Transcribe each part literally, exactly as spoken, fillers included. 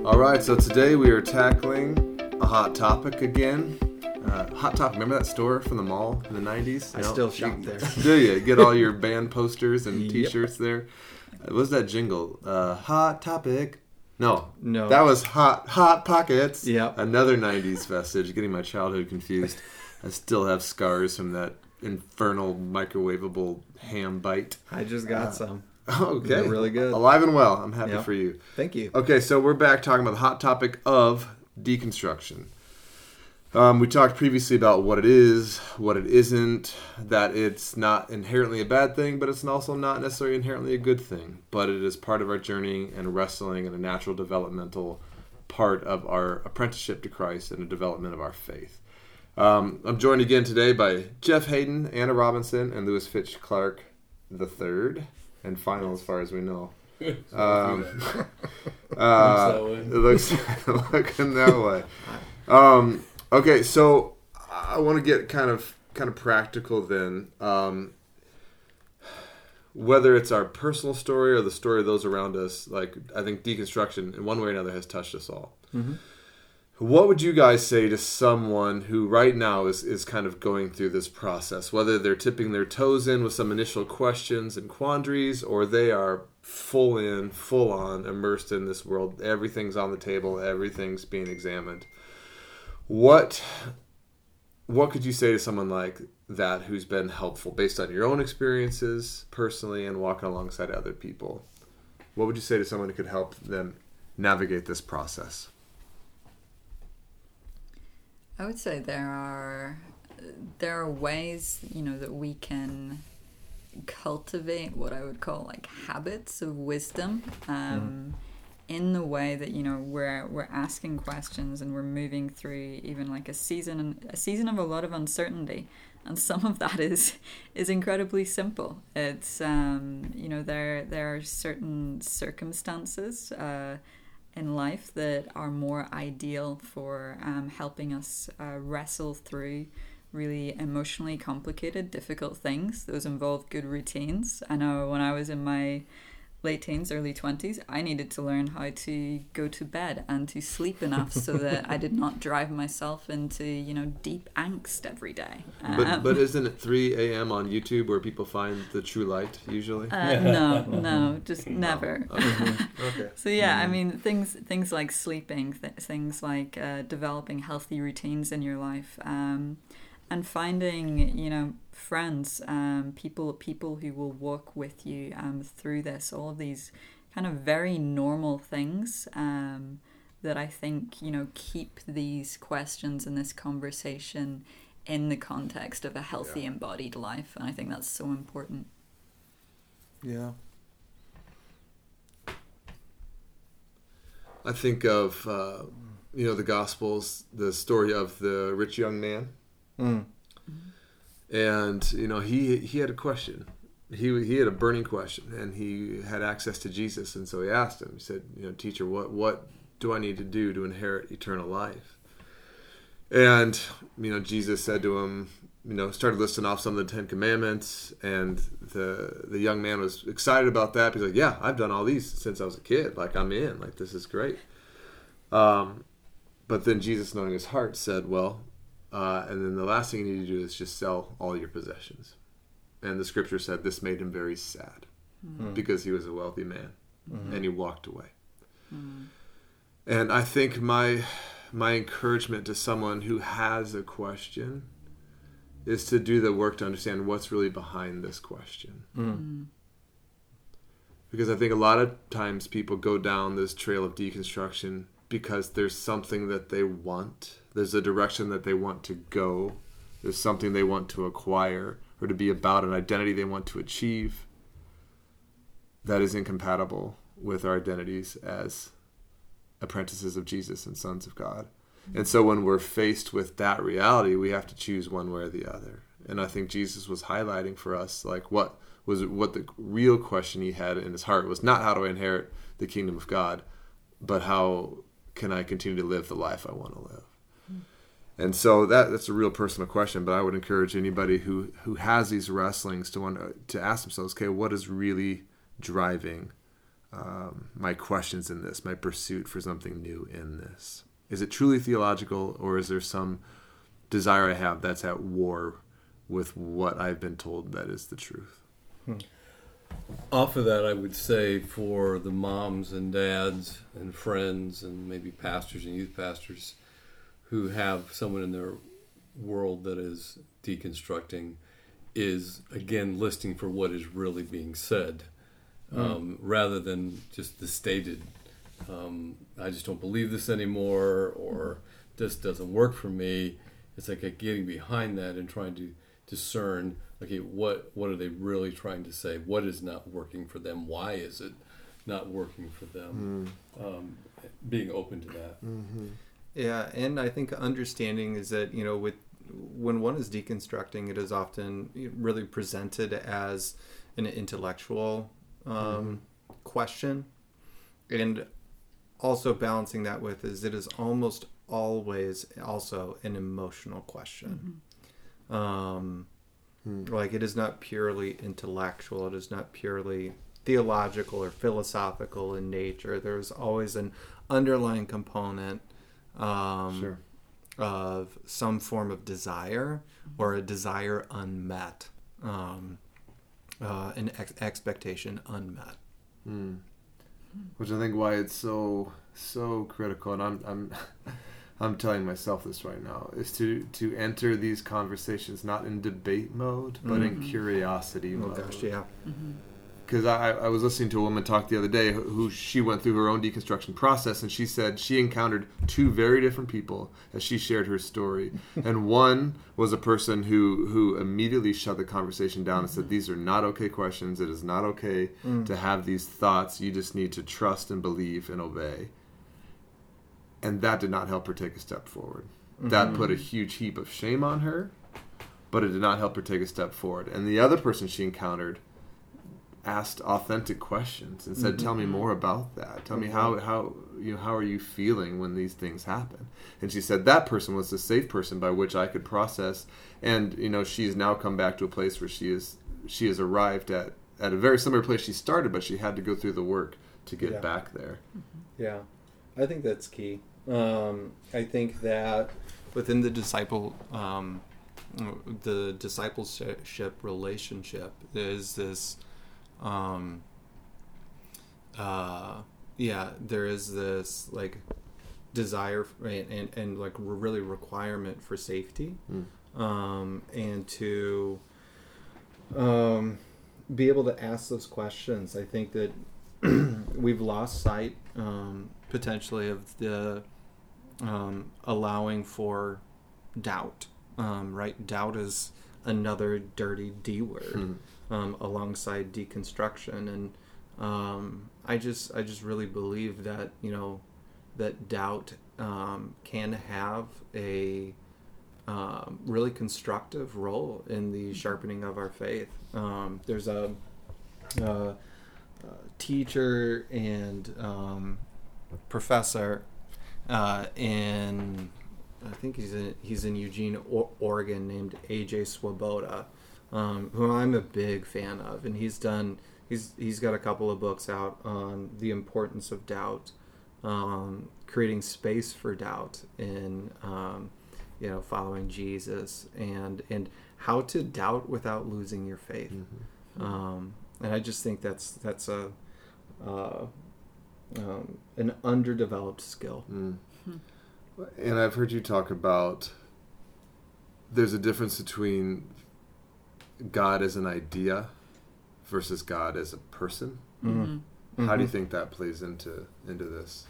All right, so today we are tackling a hot topic again. Uh, hot Topic, remember that store from the mall in the nineties? I no? still shop there. Do you? Get all your band posters and Yep. t-shirts there? What was that jingle? Uh, Hot Topic. No. No. That was Hot Hot Pockets. Yep. Another nineties vestige, getting my childhood confused. I still have scars from that infernal microwavable ham bite. I just got uh, some. Okay. They're really good. Alive and well. I'm happy yep. for you. Thank you. Okay, so we're back talking about the hot topic of deconstruction. Um, we talked previously about what it is, what it isn't, that it's not inherently a bad thing, but it's also not necessarily inherently a good thing. But it is part of our journey and wrestling and a natural developmental part of our apprenticeship to Christ and the development of our faith. Um, I'm joined again today by Jeff Hayden, Anna Robinson, and Lewis Fitch Clark the third, and final as far as we know. Um, uh, it looks looking that way. Um, okay, so I want to get kind of kind of practical then. Um, whether it's our personal story or the story of those around us, like I think deconstruction in one way or another has touched us all. Mm-hmm. What would you guys say to someone who right now is, is kind of going through this process, whether they're tipping their toes in with some initial questions and quandaries, or they are full in, full on, immersed in this world, everything's on the table, everything's being examined. What what could you say to someone like that who's been helpful based on your own experiences personally and walking alongside other people? What would you say to someone who could help them navigate this process? I would say there are there are ways, you know, that we can cultivate what I would call like habits of wisdom, um, mm. in the way that, you know, we're we're asking questions and we're moving through even like a season a season of a lot of uncertainty, and some of that is is incredibly simple. It's um, you know, there there are certain circumstances Uh, in life that are more ideal for um, helping us uh, wrestle through really emotionally complicated, difficult things. Those involve good routines. I know when I was in my late teens, early twenties, I needed to learn how to go to bed and to sleep enough so that I did not drive myself into, you know, deep angst every day. But um, but isn't it three a.m. on YouTube where people find the true light usually? Uh, no, no, just never. Oh, okay. okay. So yeah, I mean, things things like sleeping, th- things like uh, developing healthy routines in your life, um, and finding, you know, friends, um, people people who will walk with you um, through this. All of these kind of very normal things um, that I think, you know, keep these questions and this conversation in the context of a healthy, yeah. embodied life, and I think that's so important. Yeah. I think of, uh, you know, the Gospels, the story of the rich young man. Mm. And, you know, he he had a question. He he had a burning question, and he had access to Jesus. And so he asked him, he said, you know, teacher, what, what do I need to do to inherit eternal life? And, you know, Jesus said to him, you know, started listing off some of the Ten Commandments, and the the young man was excited about that. He's like, yeah, I've done all these since I was a kid. Like, I'm in. Like, this is great. Um, but then Jesus, knowing his heart, said, well, uh, and then the last thing you need to do is just sell all your possessions. And the scripture said this made him very sad mm-hmm. because he was a wealthy man, mm-hmm. and he walked away. Mm-hmm. And I think my my encouragement to someone who has a question is to do the work to understand what's really behind this question. Mm. Because I think a lot of times people go down this trail of deconstruction because there's something that they want. There's a direction that they want to go. There's something they want to acquire or to be about, an identity they want to achieve that is incompatible with our identities as apprentices of Jesus and sons of God. And so when we're faced with that reality, we have to choose one way or the other. And I think Jesus was highlighting for us, like, what was what the real question he had in his heart was not how do I inherit the kingdom of God, but how can I continue to live the life I want to live? Mm. And so that that's a real personal question, but I would encourage anybody who, who has these wrestlings to want to ask themselves, okay, what is really driving um, my questions in this, my pursuit for something new in this? Is it truly theological, or is there some desire I have that's at war with what I've been told that is the truth? Hmm. Off of that, I would say for the moms and dads and friends and maybe pastors and youth pastors who have someone in their world that is deconstructing, is again listening for what is really being said, mm. um, rather than just the stated, um, I just don't believe this anymore, or this doesn't work for me. It's like getting behind that and trying to discern, okay, what what are they really trying to say? What is not working for them? Why is it not working for them? Mm. Um, being open to that. Mm-hmm. Yeah, and I think understanding is that, you know, with when one is deconstructing, it is often really presented as an intellectual um, mm-hmm. question, and also balancing that with is it is almost always also an emotional question. Mm-hmm. Um, mm. Like it is not purely intellectual. It is not purely theological or philosophical in nature. There's always an underlying component um, sure. of some form of desire or a desire unmet, um, uh, an ex- expectation unmet. Mm. Which I think why it's so so critical, and I'm I'm I'm telling myself this right now, is to to enter these conversations not in debate mode, but mm-hmm. in curiosity oh, mode. Oh gosh, yeah. Because mm-hmm. I, I was listening to a woman talk the other day who, who she went through her own deconstruction process, and she said she encountered two very different people as she shared her story. And one was a person who, who immediately shut the conversation down and said, these are not okay questions. It is not okay mm. to have these thoughts. You just need to trust and believe and obey. And that did not help her take a step forward. Mm-hmm. That put a huge heap of shame on her, but it did not help her take a step forward. And the other person she encountered asked authentic questions and said, mm-hmm. tell me more about that. Tell mm-hmm. me how, how, you know, how are you feeling when these things happen? And she said that person was the safe person by which I could process. And, you know, she's now come back to a place where she is, she has arrived at, at a very similar place she started, but she had to go through the work to get yeah. back there. Mm-hmm. Yeah. I think that's key. Um, I think that within the disciple, um, the discipleship relationship is this, um, uh, yeah, there is this like desire and, and, and like really requirement for safety, mm. um, and to, um, be able to ask those questions. I think that we've lost sight, um, potentially of the, um, allowing for doubt, um, right? Doubt is another dirty D word, hmm. um, alongside deconstruction. And, um, I just, I just really believe that, you know, that doubt, um, can have a, um, really constructive role in the sharpening of our faith. Um, there's a, uh, Uh, teacher and um, professor uh, in I think he's in he's in Eugene, o- Oregon, named A J Swoboda, um, who I'm a big fan of, and he's done he's he's got a couple of books out on the importance of doubt, um, creating space for doubt in um, you know following Jesus, and and how to doubt without losing your faith. Mm-hmm. Um, And I just think that's that's a uh, um, an underdeveloped skill. Mm. And I've heard you talk about there's a difference between God as an idea versus God as a person. Mm-hmm. Mm-hmm. How do you think that plays into into this?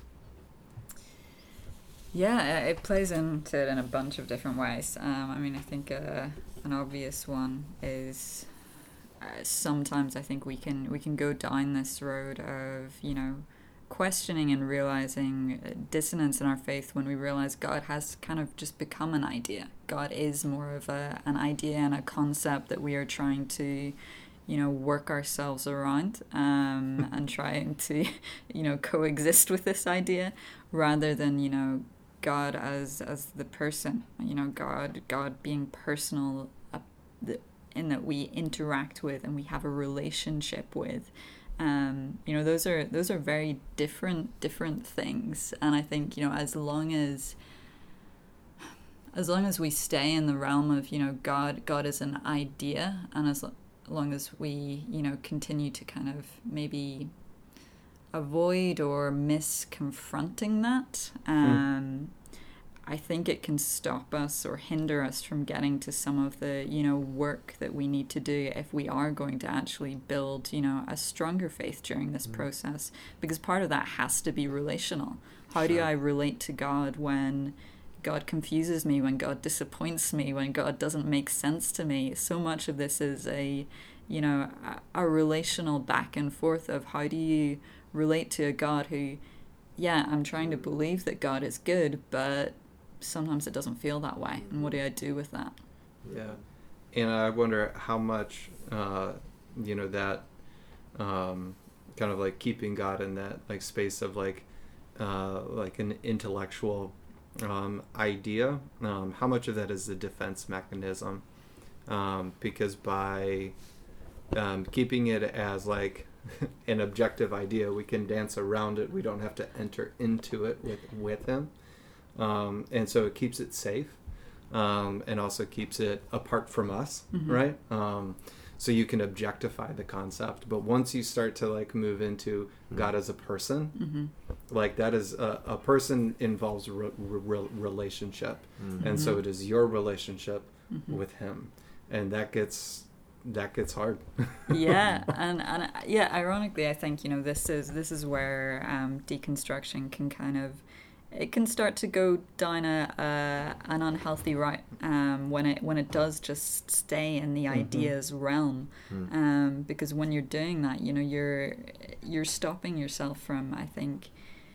Yeah, it plays into it in a bunch of different ways. Um, I mean, I think uh, an obvious one is. Uh, sometimes I think we can we can go down this road of, you know, questioning and realizing dissonance in our faith when we realize God has kind of just become an idea. God is more of a an idea and a concept that we are trying to, you know, work ourselves around um, and trying to, you know, coexist with this idea, rather than, you know, God as as the person. You know, God God being personal. Uh, the, in that we interact with and we have a relationship with, Um, you know, those are those are very different different things, and I think, you know, as long as as long as we stay in the realm of, you know, God God is an idea, and as long as we, you know, continue to kind of maybe avoid or miss confronting that, um, I think it can stop us or hinder us from getting to some of the, you know, work that we need to do if we are going to actually build, you know, a stronger faith during this mm. process. Because part of that has to be relational. How sure. do I relate to God when God confuses me, when God disappoints me, when God doesn't make sense to me? So much of this is a, you know, a, a relational back and forth of how do you relate to a God who, yeah, I'm trying to believe that God is good, but sometimes it doesn't feel that way, and what do I do with that? Yeah, and I wonder how much uh, you know, that um, kind of like keeping God in that like space of like uh, like an intellectual um, idea. Um, how much of that is a defense mechanism? Um, because by um, keeping it as like an objective idea, we can dance around it. We don't have to enter into it with with Him. Um, and so it keeps it safe, um, and also keeps it apart from us, mm-hmm. right? Um, so you can objectify the concept, but once you start to like move into mm-hmm. God as a person, mm-hmm. like that is a, a person involves re- re- relationship, mm-hmm. and so it is your relationship mm-hmm. with Him, and that gets that gets hard. yeah, and and yeah, ironically, I think, you know, this is this is where um, deconstruction can kind of. It can start to go down a, a an unhealthy route um, when it when it does just stay in the mm-hmm. ideas realm, mm. um, because when you're doing that, you know, you're you're stopping yourself from, I think,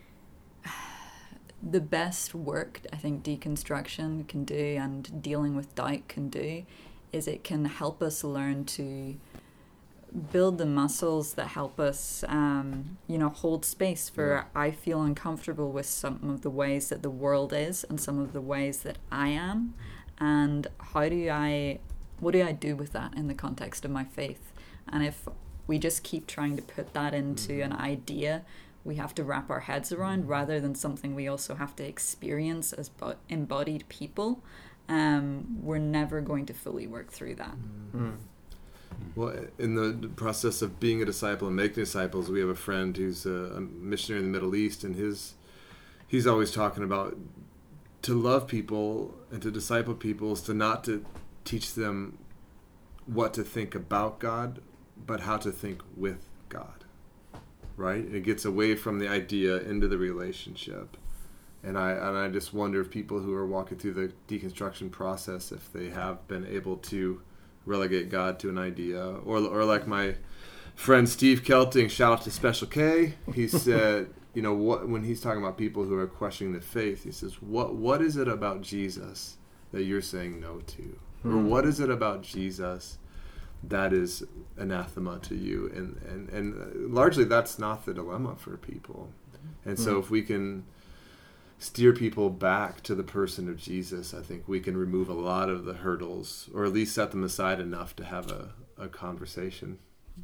the best work I think deconstruction can do and dealing with doubt can do, is it can help us learn to build the muscles that help us, um, you know, hold space for yeah. I feel uncomfortable with some of the ways that the world is and some of the ways that I am, and how do I, what do I do with that in the context of my faith? And if we just keep trying to put that into mm-hmm. an idea we have to wrap our heads around rather than something we also have to experience as bo- embodied people, um, we're never going to fully work through that. Mm-hmm. Well, in the process of being a disciple and making disciples, we have a friend who's a, a missionary in the Middle East, and his he's always talking about to love people and to disciple people is to not to teach them what to think about God, but how to think with God, right? It gets away from the idea into the relationship. And I and I just wonder if people who are walking through the deconstruction process, if they have been able to relegate God to an idea, or or like my friend Steve Kelting, shout out to Special K. He said, you know, what when he's talking about people who are questioning the faith, he says, what what is it about Jesus that you're saying no to, hmm. or what is it about Jesus that is anathema to you? And and and largely that's not the dilemma for people. And so hmm. if we can steer people back to the person of Jesus, I think we can remove a lot of the hurdles, or at least set them aside enough to have a, a conversation.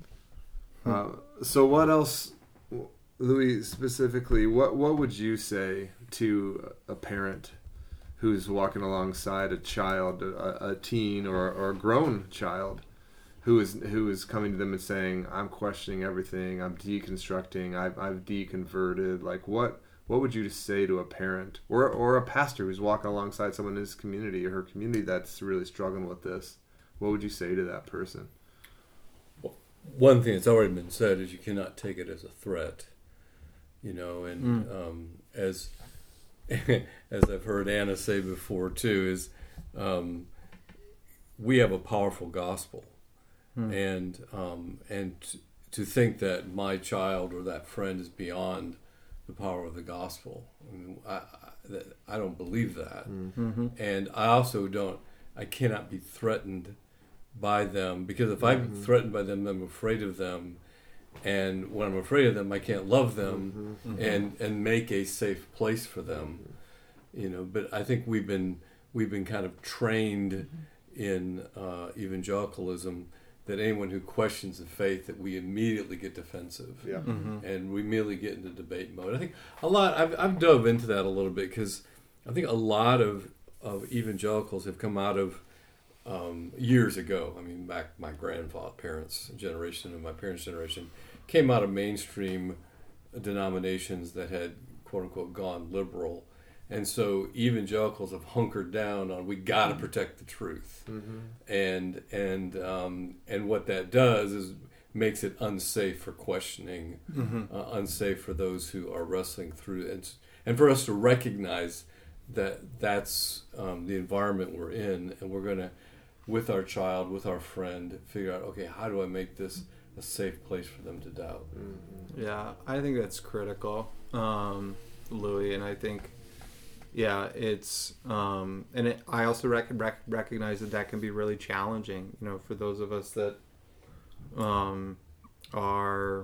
Hmm. Uh, so what else, Louis, specifically, what, what would you say to a parent who's walking alongside a child, a, a teen or, or a grown child, who is who is coming to them and saying, I'm questioning everything, I'm deconstructing, I've, I've deconverted, like what... What would you say to a parent or or a pastor who's walking alongside someone in his community or her community that's really struggling with this? What would you say to that person? Well, one thing that's already been said is you cannot take it as a threat, you know, and mm. um, as as I've heard Anna say before too, is um, we have a powerful gospel, mm. and um, and t- to think that my child or that friend is beyond the power of the gospel. I mean, I, I, I don't believe that. Mm-hmm. And I also don't, I cannot be threatened by them, because if I'm mm-hmm. threatened by them, I'm afraid of them. And when I'm afraid of them, I can't love them mm-hmm. and, and make a safe place for them. You know, but I think we've been, we've been kind of trained mm-hmm. in uh, evangelicalism that anyone who questions the faith, that we immediately get defensive. Yeah. Mm-hmm. And we immediately get into debate mode. I think a lot, I've, I've dove into that a little bit because I think a lot of, of evangelicals have come out of um, years ago. I mean, back my grandfather, parents' generation and my parents' generation came out of mainstream denominations that had, quote unquote, gone liberal. And so evangelicals have hunkered down on, we got to protect the truth. Mm-hmm. And and um, and what that does is makes it unsafe for questioning, Mm-hmm. uh, unsafe for those who are wrestling through it. And for us to recognize that that's um, the environment we're in, and we're going to, with our child, with our friend, figure out, okay, how do I make this a safe place for them to doubt? Mm-hmm. Yeah, I think that's critical, um, Louis, and I think, yeah, it's, um, and it, I also rec- rec- recognize that that can be really challenging, you know, for those of us that um, are,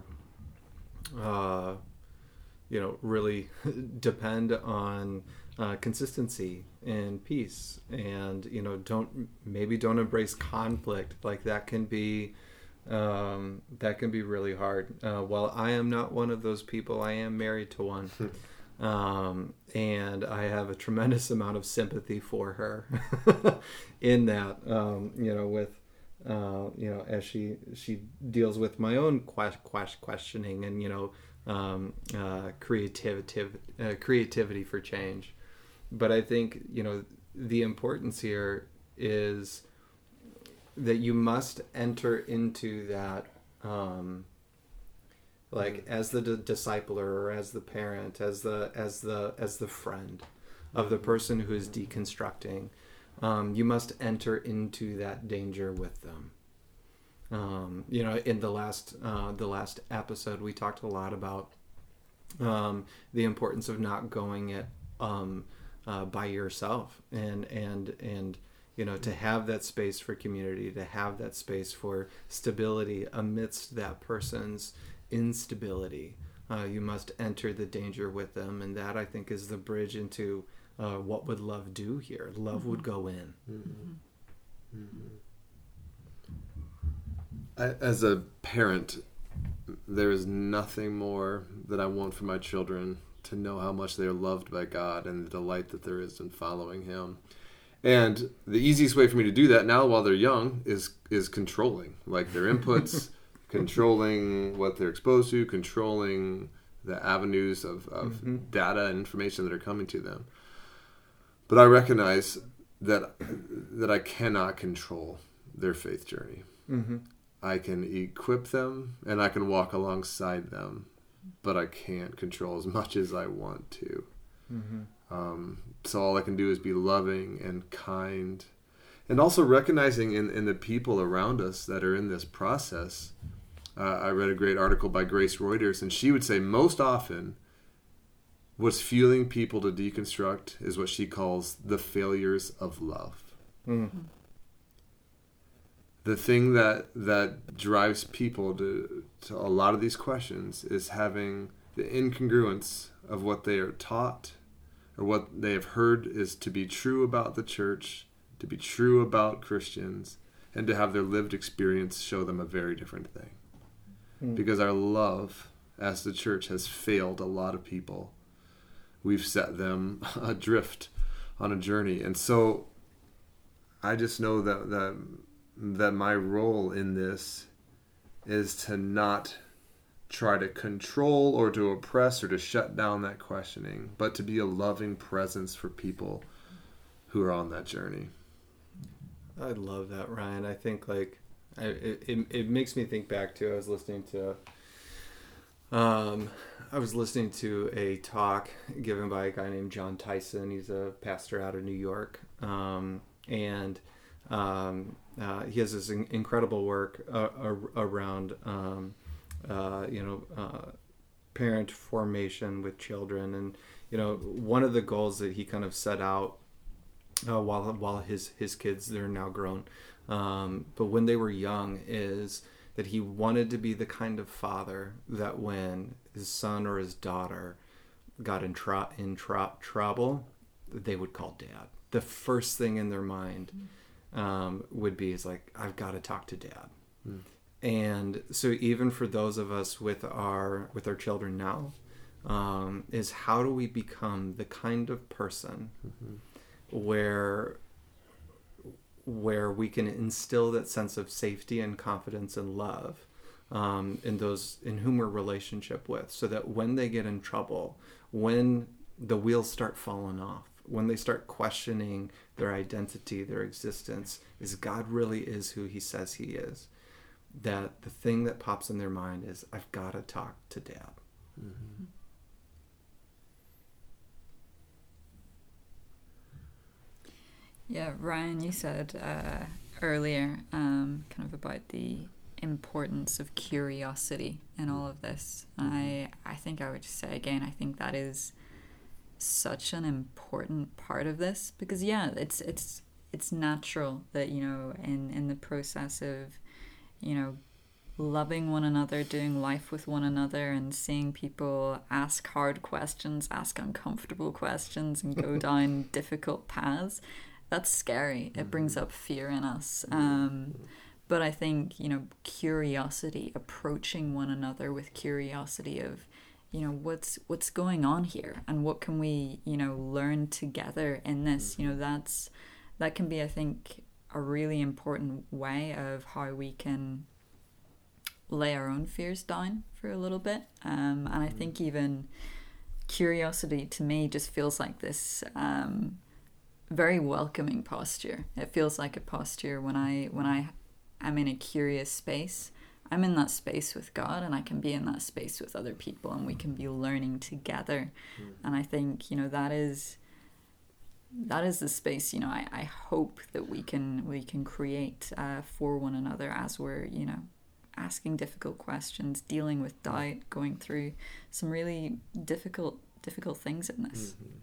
uh, you know, really depend on uh, consistency and peace, and, you know, don't, maybe don't embrace conflict. Like that can be, um, that can be really hard. Uh, while I am not one of those people, I am married to one. Um, and I have a tremendous amount of sympathy for her in that, um, you know, with, uh, you know, as she, she deals with my own quest, quest, questioning and, you know, um, uh, creativity, uh, creativity for change. But I think, you know, the importance here is that you must enter into that, um, like as the d- discipler or as the parent, as the as the as the friend of the person who is deconstructing, um, you must enter into that danger with them. Um, you know, in the last uh, the last episode, we talked a lot about um, the importance of not going it um, uh, by yourself, and and and you know, to have that space for community, to have that space for stability amidst that person's instability. Uh, you must enter the danger with them, and that I think is the bridge into uh, what would love do here. Love mm-hmm. would go in. Mm-hmm. Mm-hmm. I, as a parent, there is nothing more that I want for my children to know how much they are loved by God and the delight that there is in following Him. And the easiest way for me to do that now while they're young is is controlling, like their inputs, controlling what they're exposed to, controlling the avenues of, of mm-hmm. data and information that are coming to them. But I recognize that that I cannot control their faith journey. Mm-hmm. I can equip them and I can walk alongside them, but I can't control as much as I want to. Mm-hmm. Um, so all I can do is be loving and kind, and also recognizing in, in the people around us that are in this process. Uh, I read a great article by Grace Reuters, and she would say most often what's fueling people to deconstruct is what she calls the failures of love. Mm-hmm. The thing that that drives people to, to a lot of these questions is having the incongruence of what they are taught or what they have heard is to be true about the church, to be true about Christians, and to have their lived experience show them a very different thing. Mm. Because our love as the church has failed a lot of people. We've set them adrift on a journey. And so I just know that that, that my role in this is to not try to control or to oppress or to shut down that questioning, but to be a loving presence for people who are on that journey. I love that, Ryan. I think like I, it, it it makes me think back to I was listening to um I was listening to a talk given by a guy named John Tyson. He's a pastor out of New York, um, and um, uh, he has this in- incredible work uh, around. Um, Uh, you know, uh, parent formation with children, and you know, one of the goals that he kind of set out uh, while while his his kids, they're now grown, um, but when they were young, is that he wanted to be the kind of father that when his son or his daughter got in tr- in tr- trouble, they would call dad. The first thing in their mind um, would be is like, I've got to talk to dad. Mm. And so even for those of us with our with our children now, um, is how do we become the kind of person mm-hmm. where where we can instill that sense of safety and confidence and love um, in those in whom we're relationship with, so that when they get in trouble, when the wheels start falling off, when they start questioning their identity, their existence, is God really is who he says he is, that the thing that pops in their mind is, I've got to talk to Dad. Mm-hmm. Yeah, Ryan, you said uh, earlier um, kind of about the importance of curiosity in all of this. And I, I think I would just say again, I think that is such an important part of this, because yeah, it's it's it's natural that, you know, in, in the process of, you know, loving one another, doing life with one another, and seeing people ask hard questions, ask uncomfortable questions, and go down difficult paths, that's scary. It brings up fear in us. Um, but I think, you know, curiosity, approaching one another with curiosity of, you know, what's what's going on here, and what can we, you know, learn together in this. You know, that's that can be, I think, a really important way of how we can lay our own fears down for a little bit. Um, and I think even curiosity to me just feels like this um, very welcoming posture. It feels like a posture when I when I am in a curious space. I'm in that space with God, and I can be in that space with other people, and we can be learning together. Mm. And I think, you know, that is that is the space, you know, I, I hope that we can we can create uh, for one another as we're, you know, asking difficult questions, dealing with doubt, going through some really difficult difficult things in this. Mm-hmm.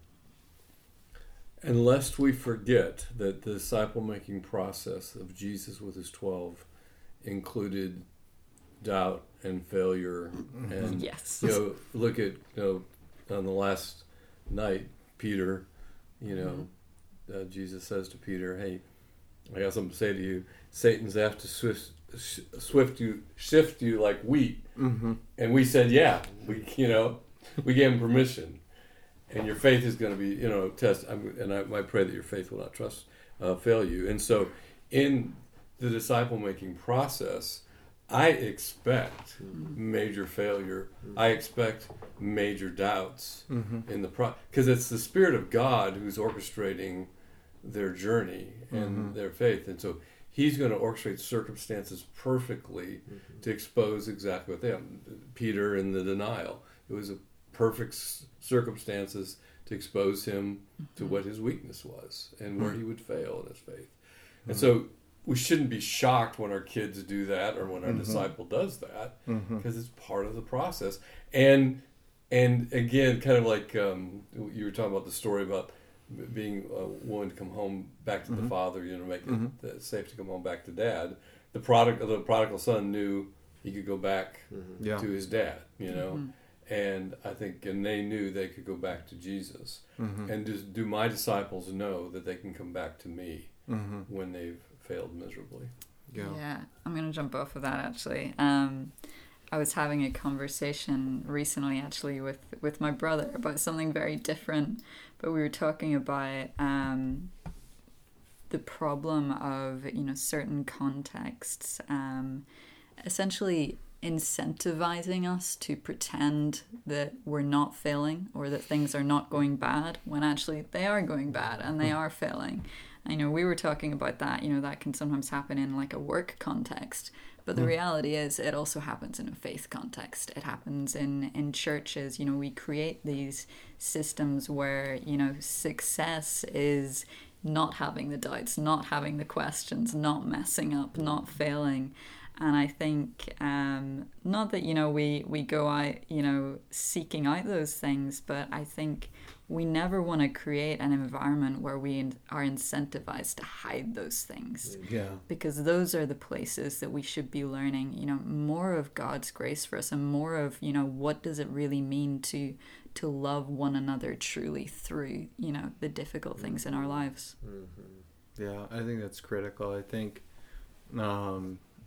And lest we forget that the disciple-making process of Jesus with his twelve included doubt and failure. And, yes. you know, look at, you know, on the last night, Peter, you know, mm-hmm. uh, Jesus says to Peter, hey, I got something to say to you. Satan's after swift, swift you, shift you like wheat. Mm-hmm. And we said, yeah, we, you know, we gave him permission. And your faith is going to be, you know, test. I'm, and I, I pray that your faith will not trust, uh, fail you. And so, in the disciple-making process, I expect mm-hmm. major failure. Mm-hmm. I expect major doubts mm-hmm. in the pro, because it's the Spirit of God who's orchestrating their journey and mm-hmm. their faith, and so He's going to orchestrate circumstances perfectly mm-hmm. to expose exactly what they are. Peter in the denial, it was a perfect circumstances to expose him mm-hmm. to what his weakness was and where mm-hmm. he would fail in his faith. Mm-hmm. And so we shouldn't be shocked when our kids do that or when our mm-hmm. disciple does that, because mm-hmm. it's part of the process. And and again, kind of like um, you were talking about the story about being uh, willing to come home back to mm-hmm. the father, you know, make mm-hmm. it safe to come home back to dad. The product, the prodigal son knew he could go back mm-hmm. yeah. to his dad, you know. Mm-hmm. And I think, and they knew they could go back to Jesus. Mm-hmm. And do, do my disciples know that they can come back to me mm-hmm. when they've failed miserably? Yeah, yeah. I'm going to jump off of that, actually. Um, I was having a conversation recently, actually, with, with my brother about something very different. But we were talking about um, the problem of, you know, certain contexts um, essentially incentivizing us to pretend that we're not failing or that things are not going bad when actually they are going bad and they are failing. I know we were talking about that, you know, that can sometimes happen in like a work context, but the mm. reality is it also happens in a faith context. It happens in, in churches. You know, we create these systems where, you know, success is not having the doubts, not having the questions, not messing up, not failing. And I think, um, not that, you know, we, we go out, you know, seeking out those things, but I think we never want to create an environment where we in, are incentivized to hide those things. Yeah. Because those are the places that we should be learning, you know, more of God's grace for us and more of, you know, what does it really mean to to love one another truly through, you know, the difficult things in our lives. Mm-hmm. Yeah, I think that's critical. I think... Um,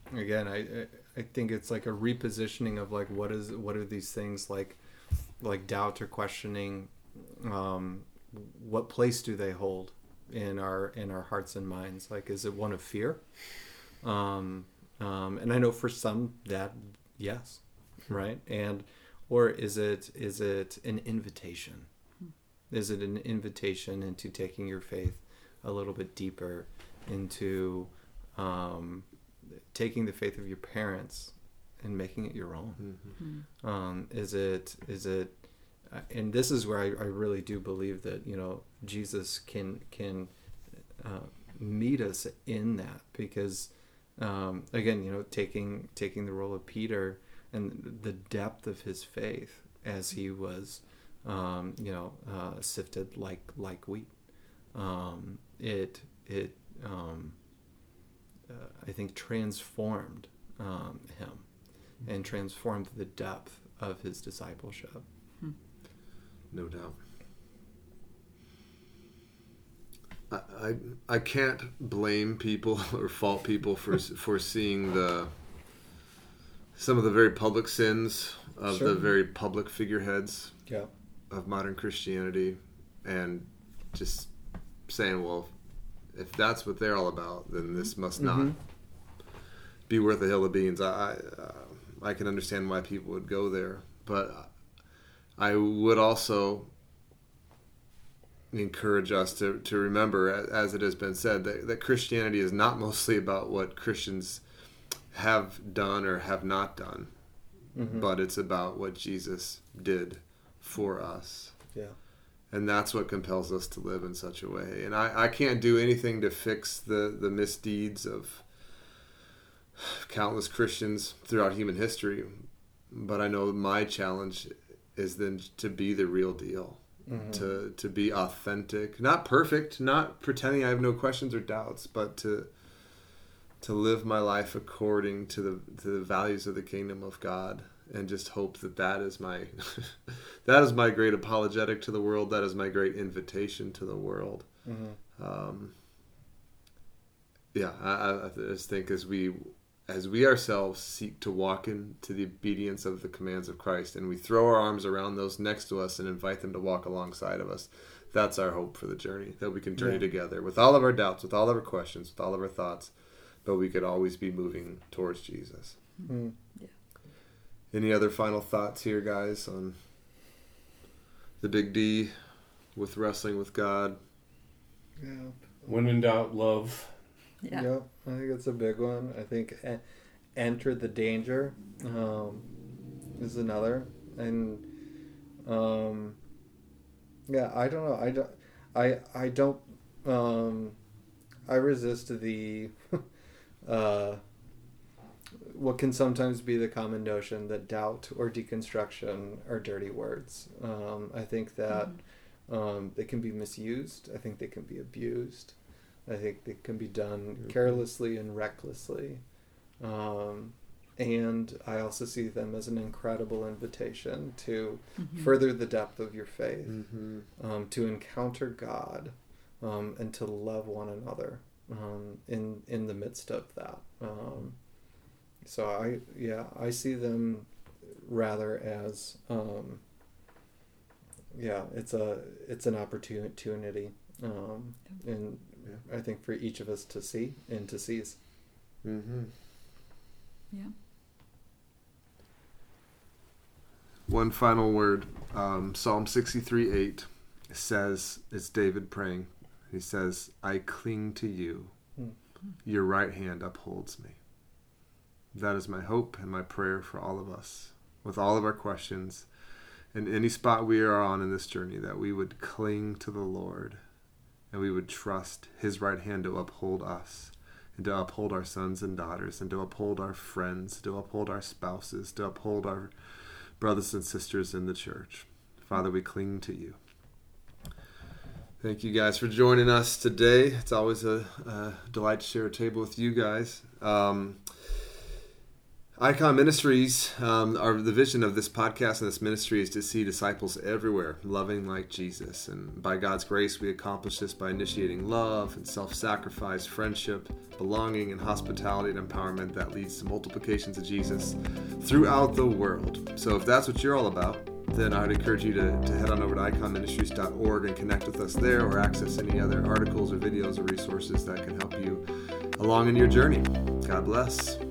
again, I I think it's like a repositioning of like what is what are these things like like doubt or questioning, um, what place do they hold in our in our hearts and minds? Like, is it one of fear? Um, um, and I know for some that yes, right, and or is it is it an invitation? Is it an invitation into taking your faith a little bit deeper, into um, taking the faith of your parents and making it your own? Mm-hmm. Um, is it is it, and this is where I, I really do believe that, you know, Jesus can can uh, meet us in that, because um, again, you know, taking taking the role of Peter and the depth of his faith as he was, um, you know, uh, sifted like like wheat. Um, it it um, uh, I think transformed um, him and transformed the depth of his discipleship. Hmm. No doubt. I, I I can't blame people or fault people for for seeing the some of the very public sins of Sure. the very public figureheads Yeah. of modern Christianity, and just saying, well, if that's what they're all about, then this must not Mm-hmm. be worth a hill of beans. I I, uh, I can understand why people would go there, but I would also encourage us to, to remember, as it has been said, that, that Christianity is not mostly about what Christians have done or have not done, mm-hmm. but it's about what Jesus did for us. Yeah. And that's what compels us to live in such a way. And I, I can't do anything to fix the, the misdeeds of countless Christians throughout human history, but I know my challenge is then to be the real deal. Mm-hmm. To to be authentic, not perfect, not pretending I have no questions or doubts, but to to live my life according to the to the values of the kingdom of God, and just hope that that is my that is my great apologetic to the world. That is my great invitation to the world. Mm-hmm. Um, yeah, I, I just think as we as we ourselves seek to walk into the obedience of the commands of Christ, and we throw our arms around those next to us and invite them to walk alongside of us, that's our hope for the journey, that we can journey yeah. together with all of our doubts, with all of our questions, with all of our thoughts, but we could always be moving towards Jesus. Mm. Yeah. Any other final thoughts here, guys, on the big D with wrestling with God? Yeah. When in doubt, love. Yeah. Yep, I think it's a big one. I think e- enter the danger um, is another, and um, yeah, I don't know. I don't. I I don't. Um, I resist the uh, what can sometimes be the common notion that doubt or deconstruction are dirty words. Um, I think that mm-hmm. um, they can be misused. I think they can be abused. I think they can be done carelessly and recklessly. Um, and I also see them as an incredible invitation to mm-hmm. further the depth of your faith, mm-hmm. um, to encounter God, um, and to love one another um, in, in the midst of that. Um, so I, yeah, I see them rather as, um, yeah, it's a, it's an opportunity. Um, and I think for each of us to see and to seize. Mm-hmm. Yeah. One final word. Um, Psalm sixty-three eight says, it's David praying. He says, I cling to you. Mm-hmm. Your right hand upholds me. That is my hope and my prayer for all of us, with all of our questions and any spot we are on in this journey, that we would cling to the Lord. And we would trust his right hand to uphold us, and to uphold our sons and daughters, and to uphold our friends, to uphold our spouses, to uphold our brothers and sisters in the church. Father, we cling to you. Thank you guys for joining us today. It's always a, a delight to share a table with you guys. Um, Icon Ministries, um, our, the vision of this podcast and this ministry is to see disciples everywhere, loving like Jesus. And by God's grace, we accomplish this by initiating love and self-sacrifice, friendship, belonging, and hospitality and empowerment that leads to multiplications of Jesus throughout the world. So if that's what you're all about, then I would encourage you to, to head on over to icon ministries dot org and connect with us there, or access any other articles or videos or resources that can help you along in your journey. God bless.